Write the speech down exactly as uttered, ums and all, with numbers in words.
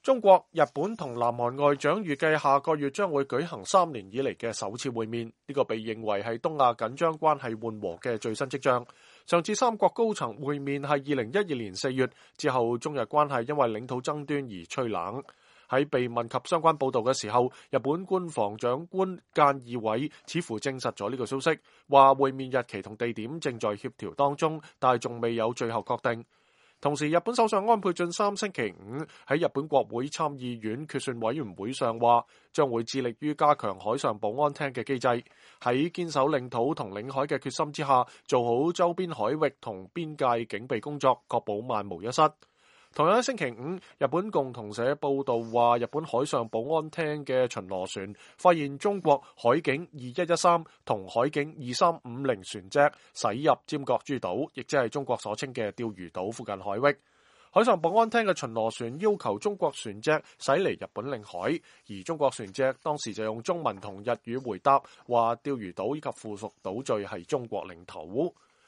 中國、日本同南韓外長預計下個月將會舉行三年以嚟嘅首次會面，呢個被認為係東亞緊張關係緩和嘅最新跡象。上次三國高層會面係二零一二年四月，之後中日關係因為領土爭端而趨冷。喺被問及相關報導嘅時候，日本官房長官菅義偉似乎證實咗呢個消息，話會面日期同地點正在協調當中，但係仲未有最後確定。同時，日本首相安倍晉三星期五喺日本國會參議院決算委員會上話，將會致力於加強海上保安廳嘅機制，喺堅守領土同領海嘅決心之下，做好周邊海域同邊界警備工作，確保萬無一失。同樣喺星期五，日本共同社報道話，日本海上保安廳嘅巡邏船發現中國海警二一一三同海警二三五零船隻駛入尖閣諸島，亦即係中國所稱嘅釣魚島附近海域。海上保安廳嘅巡邏船要求中國船隻駛離日本領海，而中國船隻當時就用中文同日語回答，話釣魚島以及附屬島嶼係中國領土。